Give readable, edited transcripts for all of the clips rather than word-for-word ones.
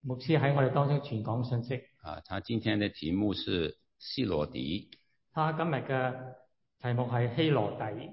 牧師喺我哋當中傳講信息。 他今天的題目是希羅底。 他今日嘅題目係希羅底。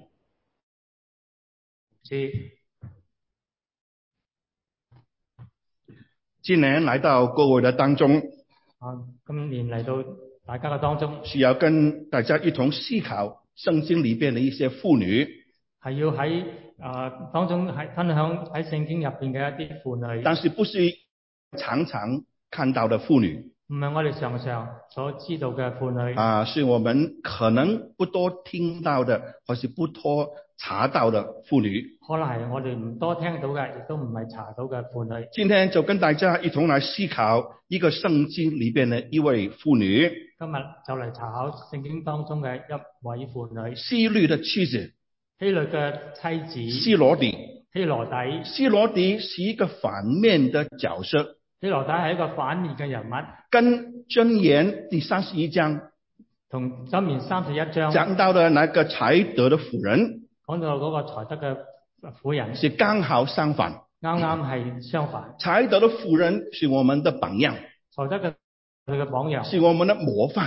今年來到各位的當中， 今年嚟到大家嘅當中， 需要跟大家一同思考聖經裏邊的一些婦女， 係要喺當中係分享喺聖經入邊嘅一啲婦女， 但是不是常常看到的婦女， 唔係我哋常常所知道嘅婦女， 是我們可能不多聽到的，或是不多查到的婦女， 可能係我哋唔多聽到嘅，亦都唔係查到嘅婦女。 今天就跟大家一同來思考一個聖經裏邊的一位婦女， 今日就嚟查考聖經當中嘅一位婦女， 希律的妻子， 希律嘅妻子希羅底。 希羅底， 希羅底是一個反面的角色， 希羅底係一個反面嘅人物， 跟箴言第31章同箴言31章講到的那個才德的婦人， 講到嗰個才德嘅婦人是剛好相反， 啱啱係相反。 才德的婦人是我們的榜樣， 才德嘅佢嘅榜樣是我們的模範，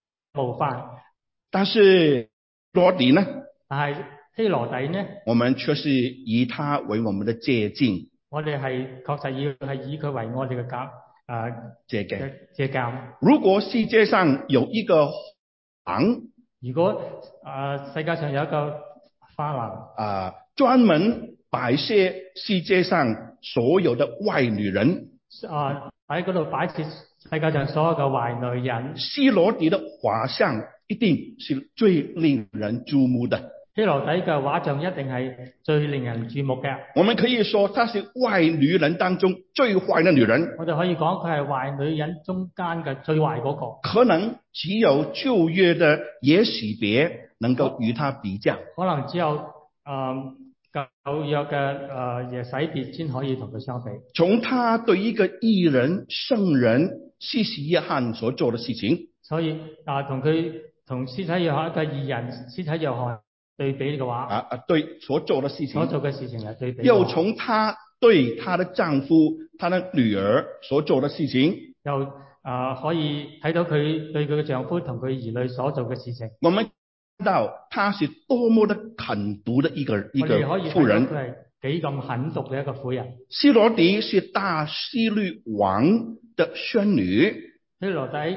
但是羅底呢？ 但係希羅底呢？ 我們卻是以他為我們的借鏡。 我哋係確實要係以佢為我哋嘅借鑑。 如果世界上有一個行， 如果世界上有一個花籃專門擺設世界上所有的壞女人， 喺嗰度擺設世界上所有嘅壞女人， 希羅底的畫像一定是最令人注目的。 希羅底嘅畫像一定係最令人注目嘅。 我們可以說，她是壞女人當中最壞的女人。 我哋可以講佢係壞女人中間嘅最壞嗰個。 可能只有舊約的耶洗別能夠與她比較。 可能只有舊約嘅耶洗別先可以同佢相比。 從他對一個義人聖人施洗約翰所做的事情， 所以同施洗約翰一個義人施洗約翰對比嘅話， 對所做的事情， 所做嘅事情嚟對比。 又從他對他的丈夫、他的女兒所做的事情， 又可以睇到佢對佢嘅丈夫同佢兒女所做嘅事情。 我們知道他是多麼的狠毒的一個婦人， 佢係幾咁狠毒嘅一個婦人。 希羅底是大希律王的孫女， 希羅底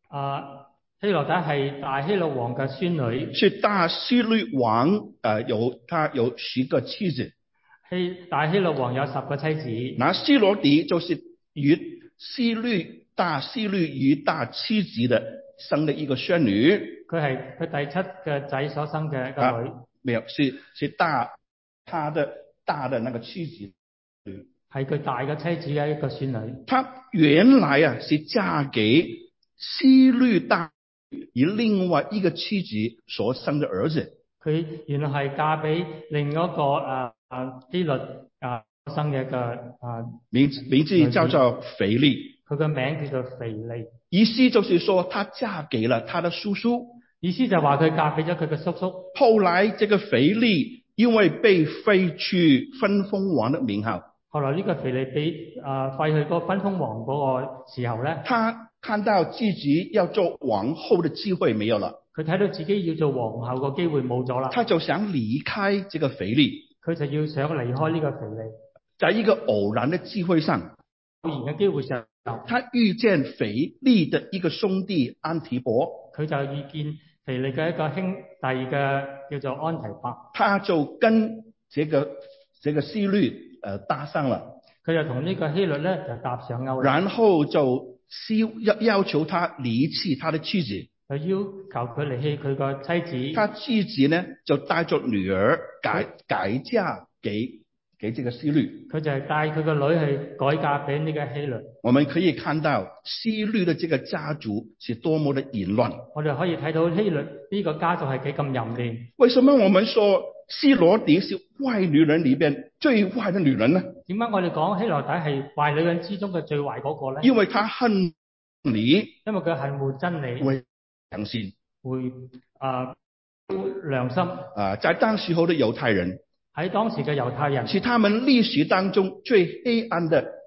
係大希律王嘅孫女， 是大希律王他有10個妻子， 大希律王有10個妻子。 那希羅底就是大希律與大妻子的生的一個孫女， 佢係佢第7個仔所生嘅一個女。 沒有，是他的大的那個妻子， 係佢大嘅妻子嘅一個孫女。 她原來是嫁給希律大以另外一個妻子所生的兒子。 佢原來係嫁俾另一個希律生嘅一個名字叫做腓利。 佢嘅名叫做腓利。 意思就是說，她嫁給了他的叔叔。 意思就話佢嫁俾咗佢嘅叔叔。 後來這個腓利因為被廢去分封王的名號。 後來呢個腓利被廢去嗰個分封王嗰個時候咧， 他看到自己要做王后的機會沒有了， 佢睇到自己要做皇后個機會冇咗啦， 他就想離開這個腓利， 佢就要想離開呢個腓利。 在一個偶然的機會上， 偶然嘅機會上， 他遇見腓利的一個兄弟安提伯， 佢就遇見腓利嘅一個兄弟嘅叫做安提伯， 他就跟這個希律搭上了， 佢就同呢個希律咧就搭上鈎， 然後就要求他離棄他的妻子， 佢要求佢離棄佢個妻子， 他妻子呢就帶着女兒改嫁給這個希律， 佢就係帶佢個女去改嫁俾呢個希律。 我們可以看到希律的這個家族是多麼的淫亂， 我哋可以睇到希律呢個家族係幾咁淫亂。 為什麼我們說希羅底是壞女人裏邊最壞的女人呢？ 點解我哋講希羅底係壞女人之中嘅最壞嗰個咧？ 因為他恨你， 因為佢恨惡真理， 會良心， 會良心。 在當時候的猶太人， 喺當時嘅猶太人， 是他們歷史當中最黑暗的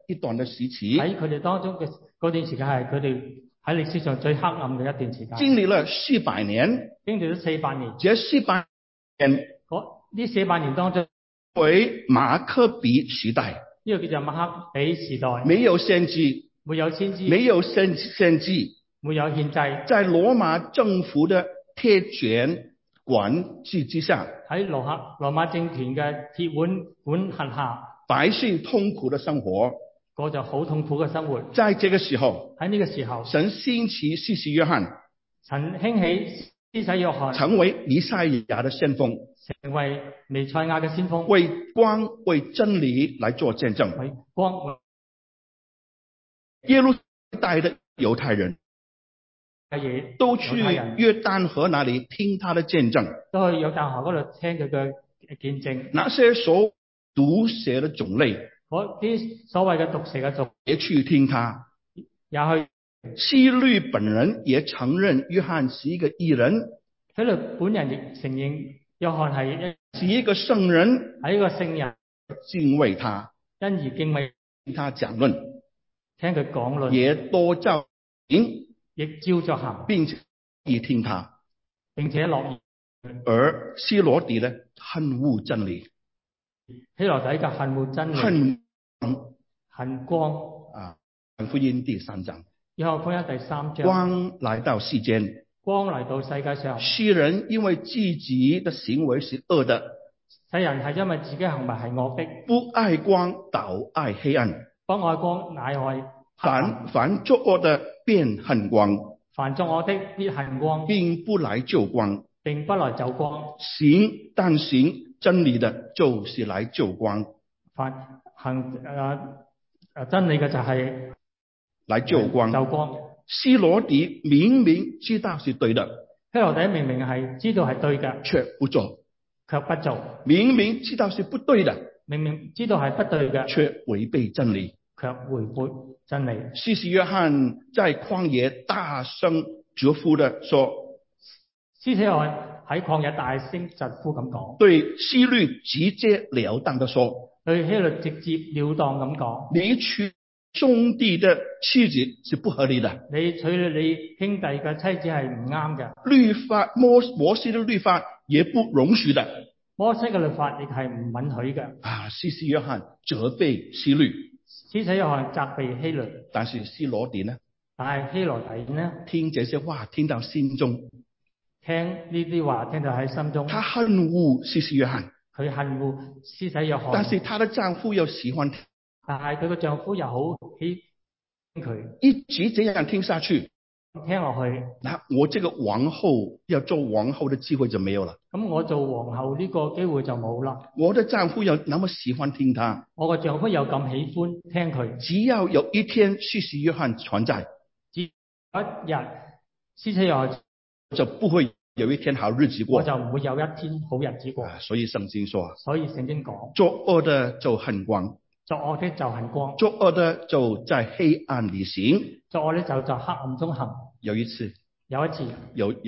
一段嘅時期， 喺佢哋當中嘅嗰段時間係佢哋喺歷史上最黑暗嘅一段時間。 經歷了400年， 經歷咗400年。 這400年呢400年當中， 為馬克比時代， 呢個叫做馬克比時代， 沒有先知， 沒有先知， 沒有先知， 沒有獻祭， 在羅馬政府的鐵拳管制之下， 喺羅馬政權嘅鐵腕管轄下， 百姓痛苦的生活， 過就好痛苦嘅生活。 在這個時候， 喺呢個時候， 神興起施洗約翰， 神興起施洗約翰， 成為彌賽亞的先鋒， 成為彌賽亞嘅先鋒， 為光為真理來做見證。 為光， 耶路撒冷的猶太人都去約旦河那裡聽他的見證， 都去約旦河嗰度聽佢嘅見證。 那些所毒蛇的種類， 嗰啲所謂嘅毒蛇嘅族也去聽他， 也去。 希律本人也承認約翰是一個義人， 希律本人亦承認約翰是一個聖人， 係一個聖人， 敬畏他， 因而敬畏聽他講論， 聽佢講論， 也多照行， 亦照着行， 並且亦聽他， 並且樂意。 而希羅底呢，恨惡真理， 希羅底嘅恨惡真理，恨光啊，約翰福音第3章， 約翰福音第3章， 光來到世間， 光嚟到世界上， 世人因為自己的行為是惡的， 世人係因為自己行為係惡的， 不愛光倒愛黑暗， 不愛光乃愛凡作惡的便恨光， 凡作惡的必恨光， 並不來救光， 並不來就光， 但行真理的就是來救光， 凡行真理嘅就係來救光。 就光。 希羅底明明知道是對的， 希羅底明明係知道係對嘅， 卻不做； 卻不做。 明明知道是不對的， 明明知道係不對嘅， 卻違背真理， 卻違背真理。 施洗約翰在曠野大聲疾呼的說， 施洗約翰喺曠野大聲疾呼咁講， 對希律直截了當的說， 對希律直接了當咁講， 你娶兄弟的妻子是不合理的， 你娶你兄弟嘅妻子係唔啱嘅， 律法摩西的律法也不容許的， 摩西嘅律法亦係唔允許嘅。 啊，施洗約翰責備希律， 施洗約翰責備希律， 但是希羅底呢？ 但係希羅底呢？ 聽這些話聽到心中， 聽呢啲話聽到喺心中， 他恨惡施洗約翰， 佢恨惡施洗約翰， 但是他的丈夫又喜歡聽， 但係佢個丈夫又好喜佢， 一直這樣聽下去， 聽落去， 那我這個王后要做王后的機會就沒有了。 咁我做皇后呢個機會就冇啦。 我的丈夫又那麼喜歡聽他， 我個丈夫又咁喜歡聽佢， 只要有一天施洗約翰存在， 只有一日施洗約翰就不會有一天好日子過， 我就唔會有一天好日子過。 所以聖經說， 所以聖經講， 作惡的就恨光， 作惡的就恨光， 作惡的就在黑暗裏行， 作惡的就在黑暗中行。 有一次， 有一次， 有一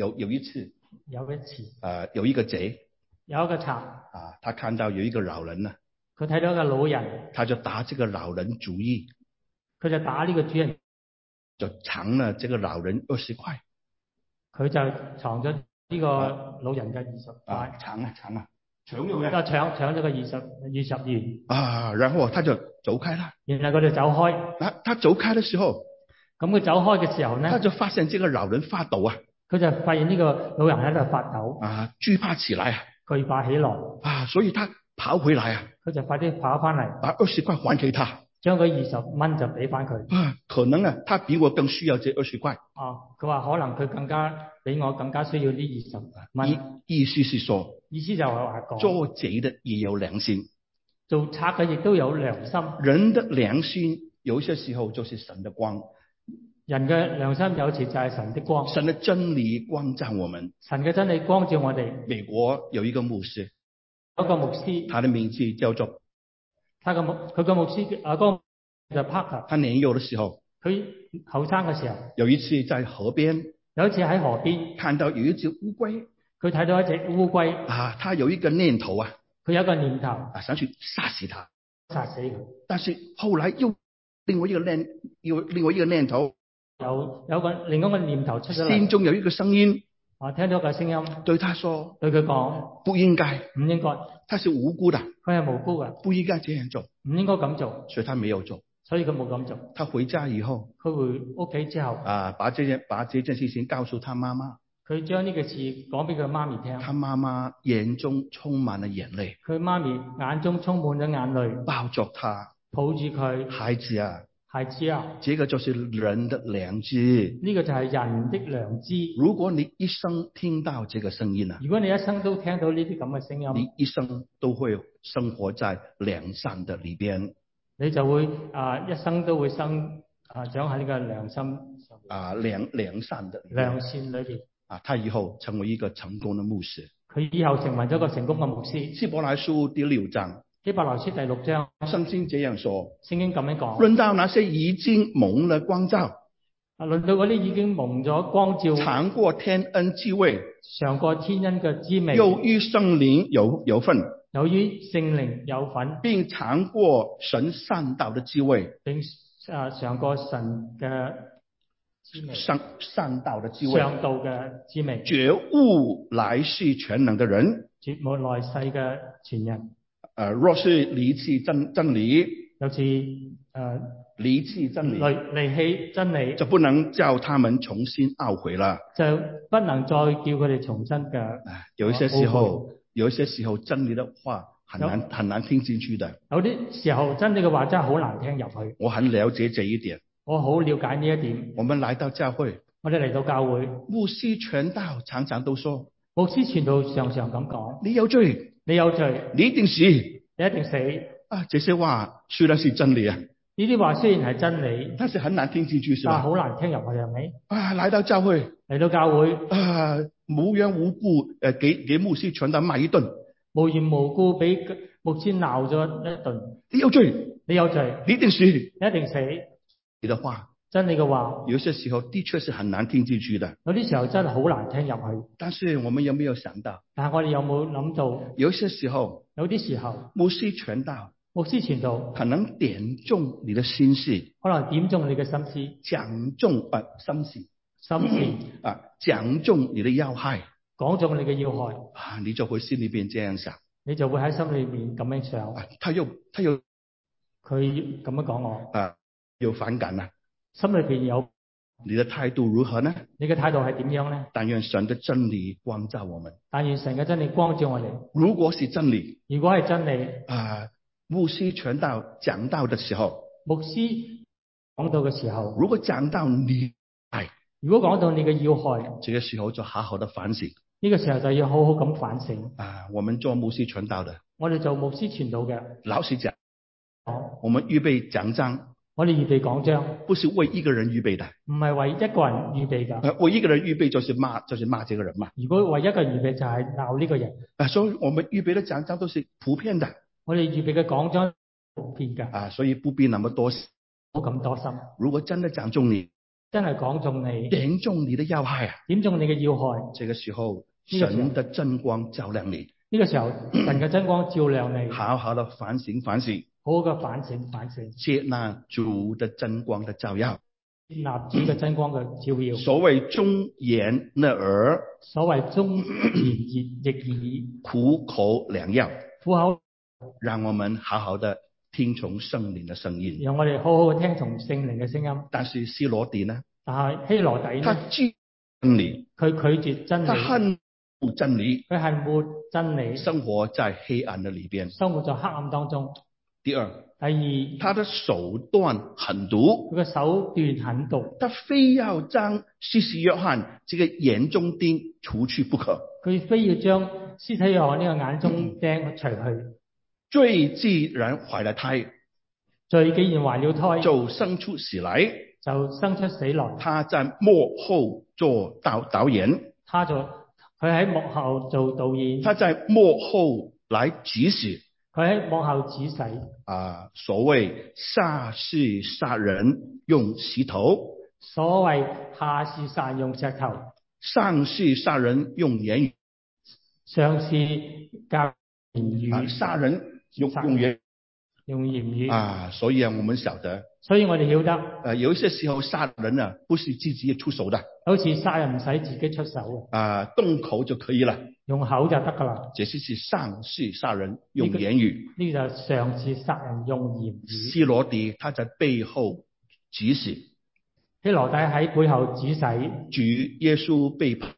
個賊， 有一個賊， 他看到有一個老人啊， 佢睇到一個老人， 他就打這個老人主意， 佢就打呢個主人， 就藏了這個老人20塊， 佢就藏咗呢個老人嘅20塊，搶咗個20元然後他就走開了， 然後佢就走開。 他走開的時候， 咁佢走開嘅時候呢， 他就發現這個老人發抖啊， 佢就發現呢個老人喺度發抖， 懼怕起來啊， 懼怕起來， 所以他跑回來啊， 佢就快啲跑翻嚟， 把20塊還給他， 將佢20蚊就俾翻佢。 可能啊，他比我更需要這20塊。 佢話可能佢比我更加需要呢20蚊。 意思是說， 意思就係話講， 做賊的也有良心， 做賊嘅亦都有良心。 人的良心有些時候就是神的光， 人嘅良心有時就係神的光， 神的真理光照我們， 神嘅真理光照我哋。 美國有一個牧師， 有一個牧師， 他的名字叫做佢個牧師就 Parker。 他年幼的時候， 佢後生嘅時候， 有一次在河邊， 有一次喺河邊看到有一隻烏龜， 佢睇到一隻烏龜他有一個念頭佢有一個念頭想去殺死它， 殺死佢。 但是後來又另外一個念頭， 另一個念頭出咗嚟， 心中有一個聲音， 我聽到個聲音對他說， 對佢講， 不應該， 唔應該， 他是無辜的， 佢係無辜嘅， 不應該這樣做， 唔應該咁做， 所以他沒有做， 所以佢冇咁做。 他回家以後， 佢回屋企之後， 把這件事情告訴他媽媽， 佢將呢個事講俾佢媽咪聽， 他媽媽眼中充滿了眼淚， 佢媽咪眼中充滿咗眼淚， 抱着他， 抱住佢， 孩子啊，這個就是人的良知， 呢個就係人的良知。 如果你一生聽到這個聲音啊， 如果你一生都聽到呢啲咁嘅聲音， 你一生都會生活在良善的裏邊， 你就會一生都會長喺呢個良心良善的良善裏邊。 他以後成為一個成功的牧師， 佢以後成為咗個成功嘅牧師。 希伯來書第6章， 希伯來書第6章， 聖經這樣說， 聖經咁樣講， 論到那些已經蒙了光照， 論到嗰啲已經蒙咗光照，嘗過天恩滋味， 嘗過天恩嘅滋味， 由於聖靈有份， 由於聖靈有份， 並嘗過神善道的滋味， 並嘗過神嘅善道的滋味， 上道嘅滋味， 覺悟來世全能的人， 覺悟來世嘅全人。 若是離棄真理， 有次離棄真理，就不能叫他們重新懊悔了， 就不能再叫佢哋重新嘅。 有一些時候真理的話很難聽進去的。 有啲時候真理嘅話真係好難聽入去。 我很了解這一點。 我好了解呢一點。 我們來到教會， 我哋嚟到教會， 牧師傳道常常都說， 牧師傳道常常咁講， 你有罪， 你有罪， 你一定死， 你一定死。 這些話雖然是真理啊， 呢啲話雖然係真理， 但是很難聽進去，是吧？ 好難聽入去，係咪？ 來到教會，無緣無故給牧師傳道罵一頓， 無緣無故俾牧師鬧咗一頓。 你有罪， 你有罪， 你一定死， 你一定死。 你的話， 真理嘅話， 有些時候的確是很難聽進去的。 有啲時候真係好難聽入去。 但是我們有沒有想到？ 但係我哋有冇諗到？有啲時候， 牧師傳道，可能點中你的心事， 可能點中你嘅心思， 講中你的要害， 講中你嘅要害， 你就會心裏邊這樣想， 你就會喺心裏面咁樣想。佢咁樣講我， 有反感啊， 心裏邊有。 你的態度如何呢？ 你嘅態度係點樣呢？ 但願神的真理光照我們。 但願神嘅真理光照我哋。 如果是真理， 牧師傳道講道的時候， 牧師講道嘅時候， 如果講到你如果講到你嘅要害， 這個時候就好好的反省。 呢個時候就要好好咁反省。 我們做牧師傳道的， 我哋做牧師傳道嘅， 老實講，我們預備講章， 我哋預備講章， 不是為一個人預備的， 唔係為一個人預備㗎。 為一個人預備就是罵這個人嘛。 如果為一個人預備就係鬧呢個人。 所以我們預備的講章都是普遍的。 我哋預備嘅講章普遍㗎。 所以不必那麼多，冇咁多心。 如果真的講中你， 真係講中你， 點中你的要害啊， 點中你嘅要害。 這個時候，神的真光照亮你。 呢個時候，神嘅真光照亮你。 好好的反省， 好好嘅反省。 接納主的真光的照耀。 接納主嘅真光嘅照耀。 所謂忠言逆耳， 逆耳， 苦口良藥。 苦口， 讓我們好好的聽從聖靈的聲音。 讓我哋好好嘅聽從聖靈嘅聲音。 但是希羅底呢？ 但係希羅底呢？ 他拒真理， 佢拒絕真理， 他恨惡真理， 佢恨惡真理， 生活在黑暗的裏邊， 生活在黑暗當中。第二， 他的手段狠毒， 佢嘅手段狠毒， 他非要將施洗約翰這個眼中釘除去不可， 佢非要將施洗約翰呢個眼中釘除去。 罪既然懷了胎， 罪既然懷了胎， 就生出死來， 他在幕後做導演， 佢喺幕後做導演， 他在幕後來指使， 佢喺幕後指使。 所謂下士殺人用石頭， 所謂下士殺人用石頭， 上士殺人用言語， 上士教言語， 殺人用言語。 所以我們曉得， 所以我哋曉得有一些時候殺人啊，不是自己出手的， 好似殺人唔使自己出手動口就可以了， 用口就得噶啦。 這是上次殺人用言語， 呢個就上次殺人用言語。 希羅底他在背後指使， 希羅底喺背後指使， 主耶穌被判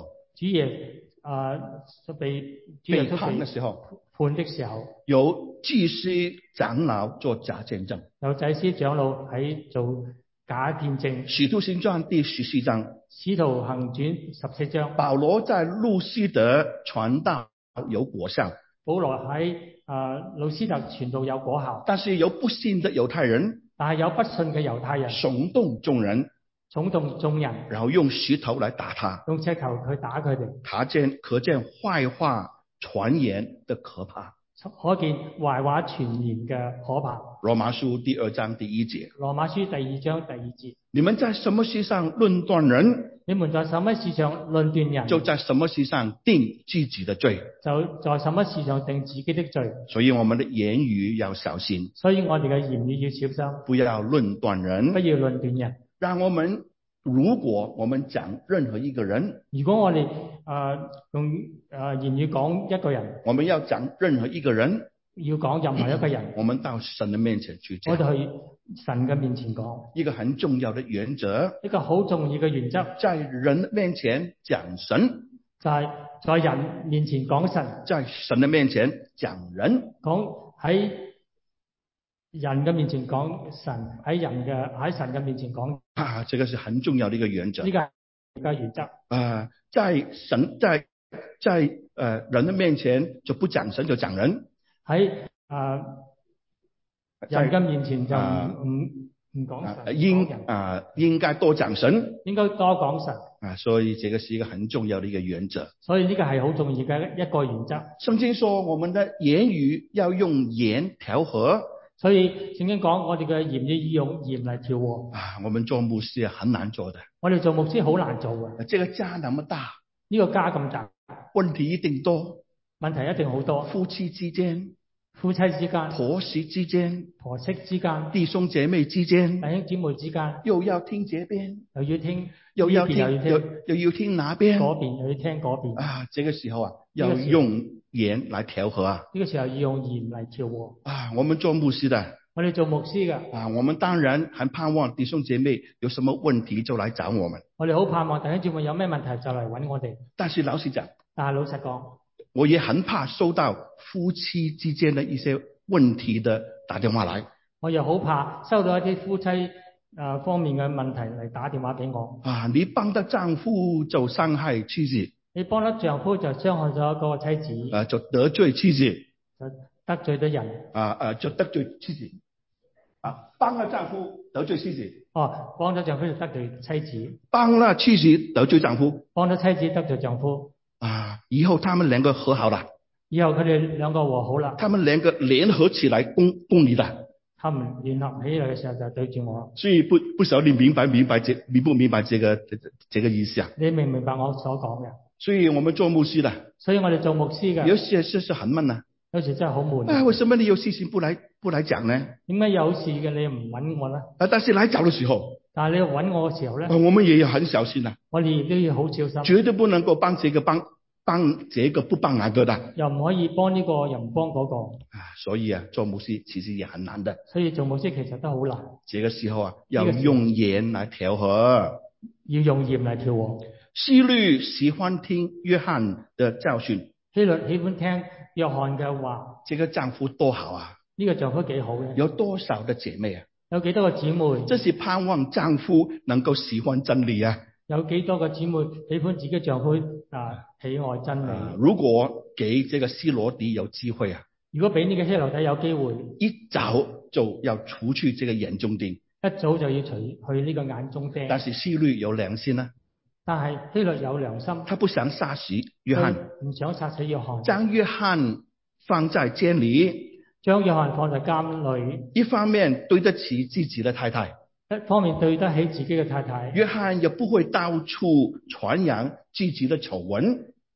的時候， 判的時候， 有祭司長老做假見證， 有祭司長老喺做假見證。 使徒行傳第14章， 使徒行傳14章， 保羅在路斯德傳道有果效， 保羅喺路斯特傳道有果效， 但是有不信的猶太人， 但係有不信嘅猶太人聳動眾人， 然後用石頭來打他， 用石頭去打佢哋， 可見壞話傳言的可怕， 可見壞話傳言嘅可怕。 羅馬書第2章第1節， 羅馬書第2章第2節， 你們在什麼事上論斷人？ 你們在什麼事上論斷人， 就在什麼事上定自己的罪。 就在什麼事上定自己的罪。 所以我們的言語要小心， 所以我哋嘅言語要小心， 不要論斷人， 不要論斷人。 如果我們講任何一個人， 如果我哋用言語講一個人， 我們要講任何一個人， 要講任何一個人， 我們到神的面前去講， 我哋去神嘅面前講， 一個很重要的原則， 一個好重要嘅原則， 在人面前講神， 就係在人面前講神， 在神的面前講人， 講喺人嘅面前講神，喺神嘅面前講這個是很重要的一個原則。 呢個係個原則。 在人的面前就不講神就講人，喺人嘅面前就唔講神， 應該多講神， 應該多講神。 所以這個是一個很重要的一個原則。 所以呢個係好重要嘅一個原則。 聖經說我們的言語要用鹽調和。 所以聖經講我哋嘅言語要用鹽嚟調和。 我們做牧師很難做的。 我哋做牧師好難做嘅。 這個家那麼大， 呢個家咁大， 問題一定多， 問題一定好多。夫妻之間，婆媳之間，弟兄姐妹之間，又要聽這邊，又要聽那邊，嗰邊又要聽嗰邊。 這個時候要用鹽來調和。 呢個時候要用鹽嚟調和。 我們做牧師的， 我哋做牧師嘅， 我們當然很盼望弟兄姐妹有什麼問題就來找我們。 我哋好盼望弟兄姐妹有咩問題就嚟揾我哋。 但是老實講，我也很怕收到夫妻之間的一些問題的打電話來。 我又好怕收到一啲夫妻方面嘅問題嚟打電話俾我。 你幫得丈夫就傷害妻子， 你幫得丈夫就傷害咗嗰個妻子， 就得罪妻子， 就得罪咗人， 就得罪妻子。幫了丈夫得罪妻子， 幫咗丈夫就得罪妻子， 幫了妻子得罪丈夫， 幫咗妻子得罪丈夫。 以後他們兩個和好了， 以後佢哋兩個和好啦， 他們兩個聯合起來攻你的， 他們聯合起來嘅時候就對住我。 所以不曉得你明不明白這個意思啊？你明唔明白我所講嘅？ 所以我們做牧師的， 所以我哋做牧師嘅， 有些事很悶啊， 有時真係好悶。 為什麼你有事情不來講呢？ 點解有事嘅你唔揾我呢？ 但是來找的時候， 但係你要揾我嘅時候呢， 我們也要很小心啊。 我哋亦都要好小心， 絕對不能夠幫這個不幫那個的， 又唔可以幫呢個又唔幫嗰個。 所以做牧師其實也很難的。 所以做牧師其實都好難。 這個時候要用鹽來調和， 要用鹽嚟調和。 希律喜歡聽約翰的教訓， 希律喜歡聽約翰嘅話。 這個丈夫多好啊！ 呢個丈夫幾好嘅。有多少的姐妹啊？ 有幾多個姊妹？ 這是盼望丈夫能夠喜歡真理啊！ 有幾多個姊妹喜歡自己丈夫喜愛真理？ 如果給這個希羅底有機會啊， 如果俾呢個希羅底有機會， 一早就要除去這個眼中釘， 一早就要除去呢個眼中釘。 但是希律有良心啊， 但係希律有良心， 他不想殺死約翰， 唔想殺死約翰， 將約翰放在監裏， 將約翰放在監裏， 一方面對得起自己的太太， 一方面對得起自己嘅太太。 約翰也不會到處傳揚自己的醜聞，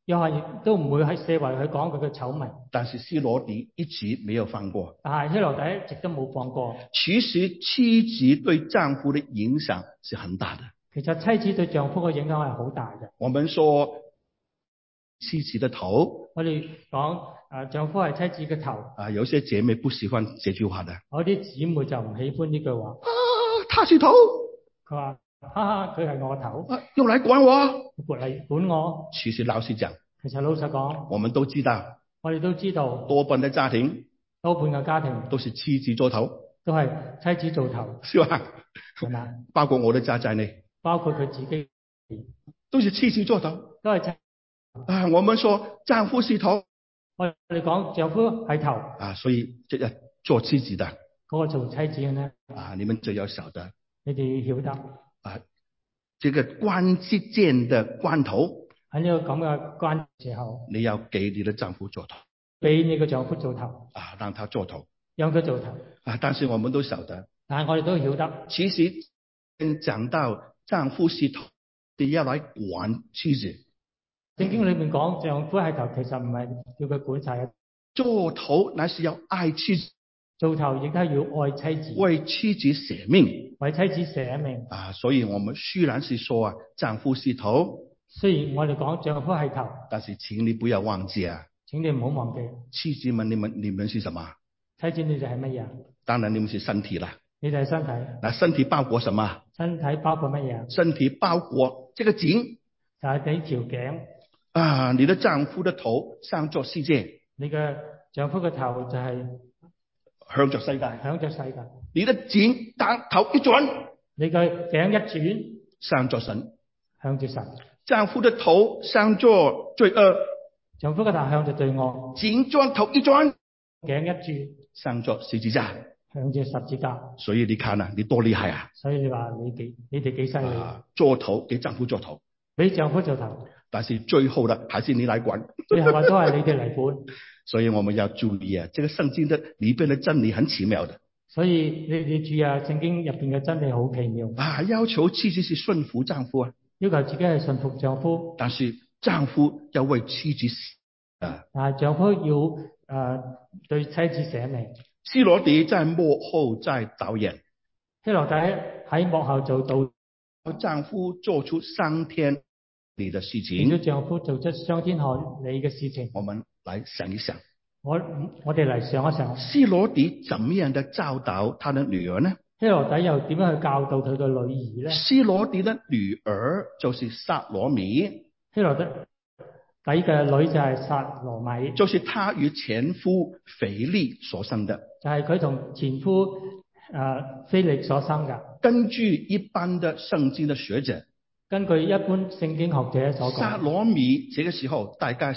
約翰亦都唔會喺四圍去講佢嘅醜聞。 但是希羅底一直沒有放過。 但係希羅底一直都冇放過。 其實妻子對丈夫的影響是很大的。 其實妻子對丈夫嘅影響係好大嘅。 我們說妻子的頭， 我哋講丈夫係妻子嘅頭。 有些姐妹不喜歡這句話的。 有啲姊妹就唔喜歡呢句話。 他是頭。 佢話哈哈，佢係我頭。 又來管我。 嚟管我。 其實老實講， 我們都知道， 多半的家庭都是妻子做頭， 都係妻子做頭， 是吧？係嘛？包括我的家在內， 包括佢自己， 都是妻子做頭， 都係妻。 我們說丈夫是頭， 我哋講丈夫係頭， 所以這個做妻子的， 嗰個做妻子嘅呢？ 你們就要曉得， 你哋曉得這個關鍵的關頭， 喺呢個咁嘅關時候， 你要給你的丈夫做頭， 俾你嘅丈夫做頭， 讓他做頭， 讓佢做頭。 但是我們都曉得， 但係我哋都曉得， 其實講到丈夫是頭，你要來管妻子。 聖經裏面講丈夫係頭，其實唔係叫佢管晒。 做頭乃是要愛妻子， 做頭亦都係要愛妻子， 為妻子捨命， 為妻子捨命。 所以我們雖然是說丈夫是頭， 雖然我哋講丈夫係頭， 但是請你不要忘記請你唔好忘記， 妻子們你們是什麼？ 妻子你哋係乜嘢？ 當然你們是身體啦。 你哋係身體。 那身體包括什麼？ 身體包括乜嘢？ 身體包括這個頸， 就係你條頸。 你的丈夫的頭向着世界， 你嘅丈夫嘅頭就係向着世界， 向着世界。 你的頸當頭一轉， 你嘅頸一轉， 向着神， 向住神。 丈夫的頭向着罪惡， 丈夫嘅頭向着罪惡。 頸轉頭一轉， 頸一轉， 向着十字架， 向住十字架。 所以你看你多厲害啊！ 所以你話你哋幾犀利？ 做頭給丈夫做頭， 俾丈夫做頭。 但是最後呢，還是你來管。 最後都係你哋嚟管。 所以我們要注意這個聖經的裏邊的真理很奇妙的。 所以你哋注意聖經入邊嘅真理好奇妙。 要求妻子是順服丈夫要求自己係順服丈夫。 但是丈夫要為妻子但係丈夫要對妻子捨命。 希羅底在幕後在導演。 希羅底喺幕後做導， 丈夫做出傷天理的事情。 叫丈夫做出傷天害理嘅事情。 我們來想一想。 我哋嚟想一想。 希羅底怎麼樣的教導他的女兒呢？ 希羅底又點樣去教導佢嘅女兒呢？ 希羅底的女兒就是撒羅米。 希羅底嘅女就係撒羅米， 就是他與前夫腓力所生的。 就係佢同前夫腓力所生嘅。 根據一般的聖經的學者， 根據一般聖經學者所講， 撒羅米這個時候大概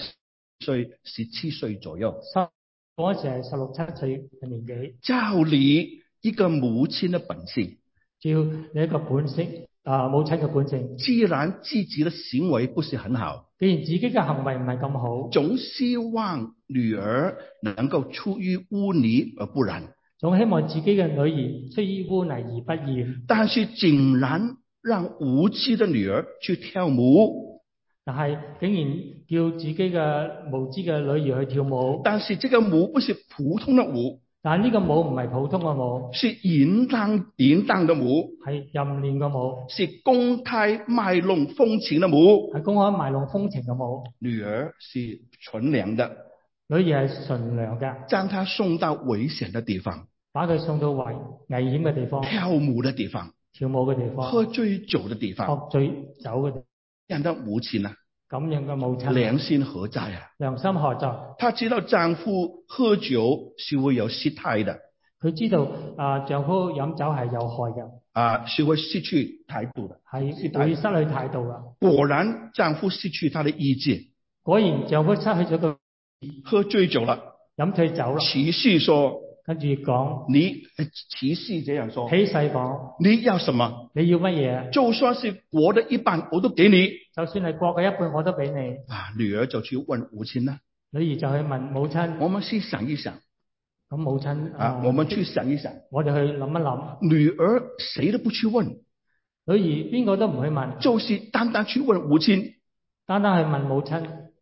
17歲左右。 嗰時係16、17歲嘅年紀。 照你一個母親的本性， 照你一個本性母親嘅本性。 既然自己的行為不是很好， 既然自己嘅行為唔係咁好， 總希望女兒能夠出於污泥而不染， 總希望自己嘅女兒出於污泥而不染。 但是竟然讓無知的女兒去跳舞， 但係竟然叫自己嘅無知嘅女兒去跳舞。 但是這個舞不是普通的舞， 但係呢個舞唔係普通嘅舞， 是淫蕩的舞， 係淫亂嘅舞， 是公開賣弄風情的舞， 係公開賣弄風情嘅舞。 女兒是純良的， 女兒係純良嘅， 將她送到危險的地方， 把佢送到危險嘅地方， 跳舞的地方， 跳舞嘅地方， 喝醉酒的地方， 喝醉酒嘅地方。 這樣的母親啊， 咁樣嘅母親， 良心何在啊？ 良心何在？ 她知道丈夫喝酒是會有失態的， 佢知道丈夫飲酒係有害嘅， 是會失去態度的， 係會失去態度啦。 果然丈夫失去他的意志， 果然丈夫失去咗個喝醉酒了， 飲醉酒啦。 起誓說， 跟住講， 起誓這樣說， 起誓講， 你要什麼？ 你要乜嘢？ 就算是國的一半，我都給你。 就算係國嘅一半，我都俾你。 女兒就去問母親啦。 女兒就去問母親。 我們去想一想。 咁母親我們去想一想。 我哋去諗一諗。 女兒誰都不去問。 女兒邊個都唔去問， 就是單單去問母親。 單單去問母親。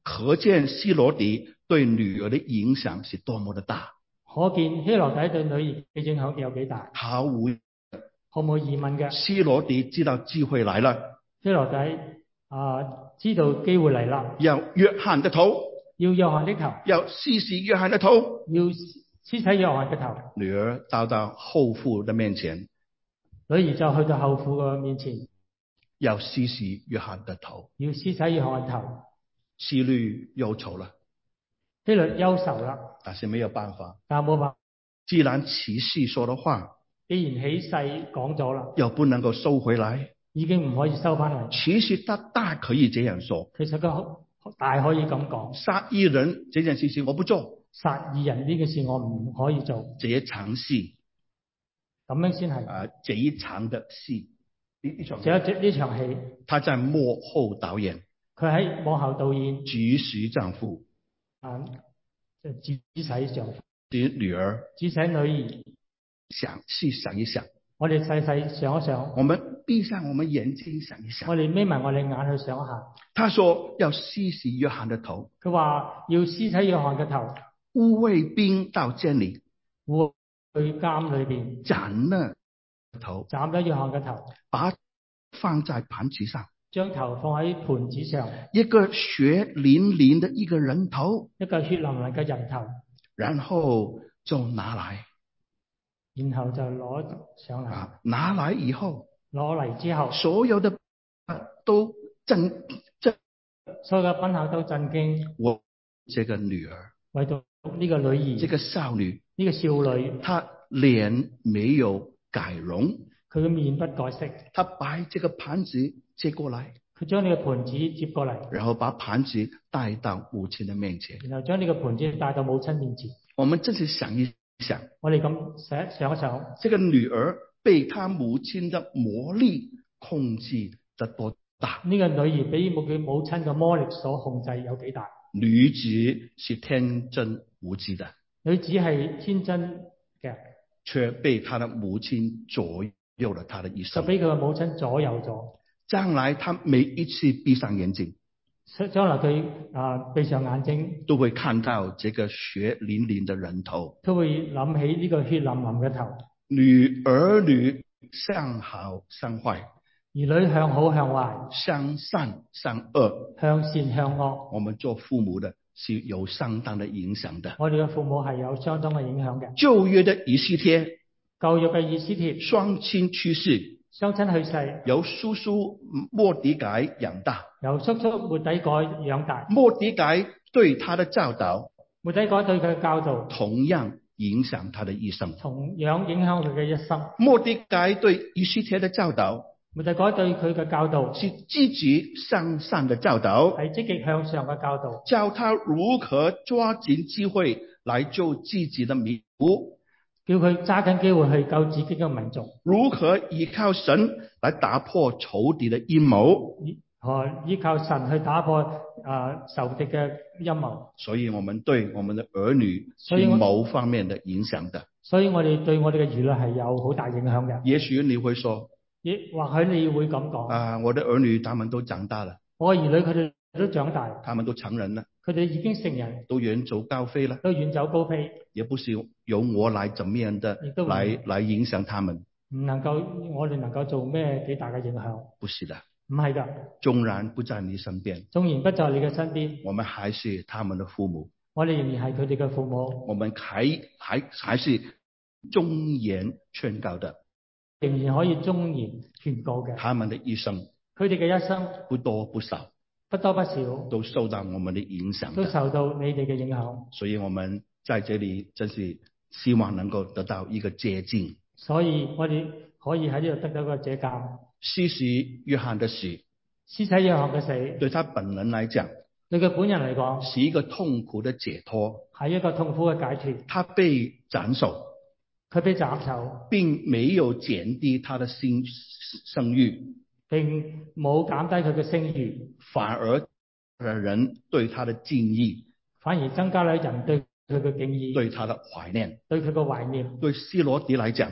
可見希羅底對女兒的影響是多麼的大。 可見希羅底對女兒嘅影響有幾大？毫無疑問嘅。 希羅底知道機會來了。 希羅底知道機會嚟啦。 要約翰的頭， 要約翰的頭， 要施洗約翰的頭， 要施洗約翰嘅頭。 女兒到後父的面前， 女兒就去到後父嘅面前， 要施洗約翰的頭， 要施洗約翰嘅頭。 希律憂愁了， 希律憂愁啦， 但是沒有辦法。 但冇辦法。 既然啟示說的話， 既然起誓講咗啦， 又不能夠收回來， 已經唔可以收翻嚟。 其實他大可以這樣說， 其實佢大可以咁講， 殺義人這件事情我不做， 殺義人呢件事我唔可以做。 這一場戲， 咁樣先係這一場的戲，呢場戲， 他在幕後導演， 佢喺幕後導演， 指使丈夫， 指使丈夫， 指女兒， 指使女兒， 細想一想。 我哋細細想一想， 我們閉上我們眼睛想一想， 我哋眯埋我哋眼去想一下。 他說要施洗約翰的頭， 佢話要施洗約翰嘅頭。 護衛兵到監裏， 護衛監裏邊斬了頭， 斬咗約翰嘅頭， 把放在盤子上， 將頭放喺盤子上， 一個血淋淋的一個人頭， 一個血淋淋嘅人頭， 然後就拿來。 然後就攞上嚟， 拿來以後， 攞嚟之後， 所有的都所有嘅賓客都震驚。 我這個女兒， 為到呢個女兒， 這個少女， 呢個少女， 她臉沒有改容， 佢嘅面不改色， 她把這個盤子接過來， 佢將呢個盤子接過嚟， 然後把盤子帶到母親的面前， 然後將呢個盤子帶到母親面前。 我們真是想一想， 我哋咁想一想， 這個女兒被她母親的魔力控制得多大？ 呢個女兒俾佢母親嘅魔力所控制有幾大？ 女子是天真無知的， 女子係天真嘅， 卻被她的母親左右了她的一生， 就俾佢嘅母親左右咗。 將來她每一次閉上眼睛， 將來佢閉上眼睛， 都會看到這個血淋淋的人頭， 都會諗起呢個血淋淋嘅頭。 兒女向好向壞， 兒女向好向壞， 向善向惡， 向善向惡。 我們做父母的是有相當的影響的。 我哋嘅父母係有相當嘅影響嘅。 舊約的以斯帖， 舊約嘅以斯帖， 雙親去世， 雙親去世， 由叔叔末底改養大， 由叔叔末底改養大。 末底改對他的教導， 末底改對佢嘅教導， 同樣影響他的一生。 同樣影響佢嘅一生。 末底改對以斯帖的教導， 末底改對佢嘅教導是積極向上的教導， 係積極向上嘅教導， 教他如何抓緊機會來救自己的民族， 叫佢揸緊機會去救自己嘅民族， 如何依靠神來打破仇敵的陰謀， 依靠神去打破仇敵嘅陰謀。 所以我們對我們的兒女是某方面的影響的。 所以我哋對我哋嘅兒女係有好大影響嘅。 也許你會說， 或許你會咁講， 我的兒女他們都長大了， 我嘅兒女佢哋都長大， 他們都成人了， 佢哋已經成人， 都遠走高飛了， 都遠走高飛， 也不是由我來怎麼樣的來影響他們， 唔能夠我哋能夠做咩幾大嘅影響？ 不是的， 唔係噶。 縱然不在你身邊， 縱然不在你嘅身邊， 我們還是他們的父母， 我哋仍然係佢哋嘅父母， 我們還是忠言勸告的， 仍然可以忠言勸告嘅。 他們的一生， 佢哋嘅一生不多不少， 不多不少， 都受到我們的影響， 都受到你哋嘅影響。 所以我們在這裏真是希望能夠得到一個借鑒。 所以我哋可以喺呢度得到一個借鑒。 施洗約翰的死， 施洗約翰嘅死， 對他本人來講， 對佢本人嚟講， 是一個痛苦的解脫， 係一個痛苦嘅解脫。 他被斬首， 佢被斬首， 並沒有減低他的聲譽， 並冇減低佢嘅聲譽， 反而人對他的敬意， 反而增加咗人對佢嘅敬意， 對他的懷念， 對佢嘅懷念。 對希羅底來講，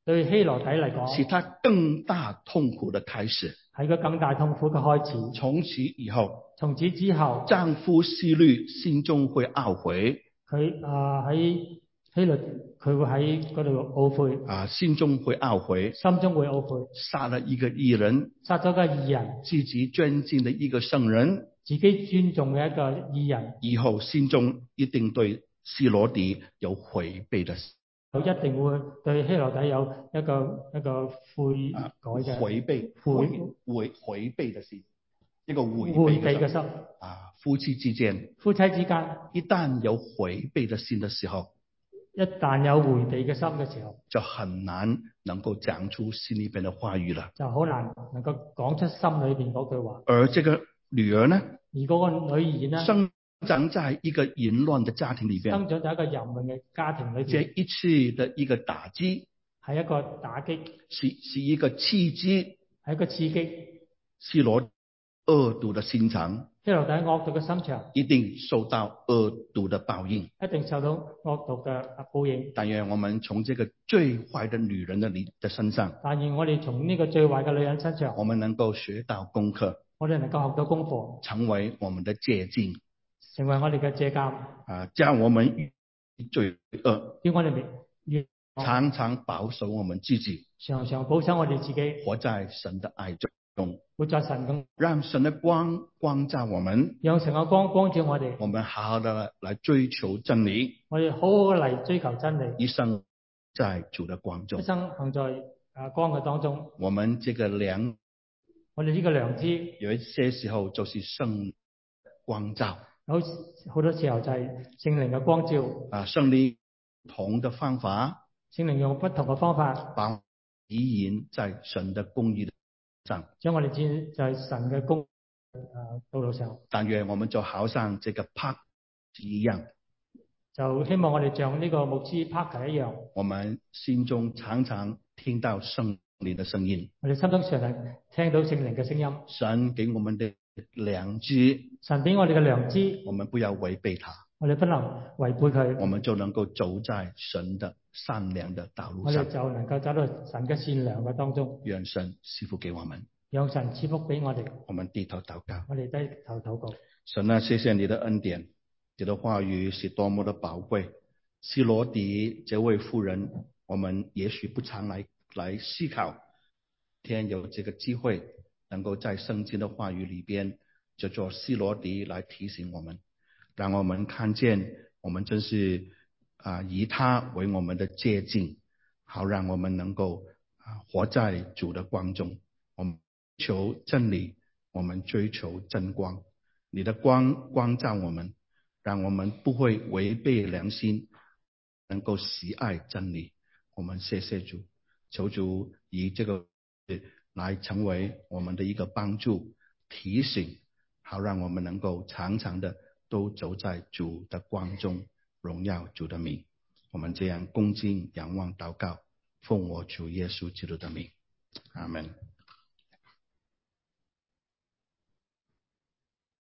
對希羅底嚟講， 是他更大痛苦的開始， 係個更大痛苦嘅開始。 從此以後， 從此之後， 丈夫思慮心中會懊悔， 佢喺希律，佢會喺嗰度懊悔， 心中會懊悔， 心中會懊悔， 殺了一個義人， 殺咗個義人， 自己尊敬的一個聖人， 自己尊重嘅一個義人， 以後心中一定對希羅底有悔背的事， 佢一定會對希羅底有一個悔改嘅悔背的心，一個悔背嘅心。夫妻之間一旦有悔背的心的時候， 一旦有回避嘅心嘅時候， 就很難能夠講出心裏邊的話語了， 就好難能夠講出心裏邊嗰句話。 而這個女兒呢， 而嗰個女兒呢， 生長在一個淫亂的家庭裏邊， 生長在一個淫亂嘅家庭裏邊， 這一次的一個打擊， 係一個打擊， 是一個刺激， 係一個刺激。 希羅惡毒的心腸， 希羅底惡毒嘅心腸， 一定受到惡毒的報應， 一定受到惡毒嘅報應。 但願我們從這個最壞的女人的身上， 但願我哋從呢個最壞嘅女人身上， 我們能夠學到功課， 我哋能夠學到功課， 成為我們的借鑒， 成為我哋嘅借鑒。 叫我們罪惡， 叫我哋越常常保守我們自己， 常常保守我哋自己， 活在神的愛中， 活在神中， 讓神的光照我們， 讓神嘅光照我哋， 我們好好的來追求真理， 我哋好好嚟追求真理， 一生在主的光中， 一生行在光嘅當中。 我們這個我哋呢個良知， 有一些時候就是聖光照， 好多時候就係聖靈嘅光照。 聖靈不同的方法， 聖靈用不同嘅方法， 把體現在神的公義上， 將我哋置在神嘅公道路上。 但願我們就好像這個 Park 一樣， 就希望我哋像呢個牧師 Parker 一樣， 我們心中常常聽到聖靈的聲音， 我哋心中常常聽到聖靈嘅聲音。 神給我們的良知， 神俾我哋嘅良知， 我們不要違背它， 我哋不能違背佢， 我們就能夠走在神的善良的道路上， 我哋就能夠走到神嘅善良嘅當中。 願神賜福給我們， 讓神賜福俾我哋。 我們低頭禱告， 我哋低頭禱告。 神啊，謝謝你的恩典，你的話語是多麼的寶貴。希羅底這位婦人，我們也許不常來思考，天有這個機會能夠在聖經的話語裏邊就做希羅底來提醒我們，讓我們看見我們真是以他為我們的借鏡，好讓我們能夠活在主的光中。我們求真理，我們追求真光，你的光照我們，讓我們不會違背良心，能夠喜愛真理。我們謝謝主，求主以這個來成為我們的一個幫助提醒，好讓我們能夠常常的都走在主的光中，榮耀主的名。我們這樣恭敬仰望禱告，奉我主耶穌基督的名，阿們。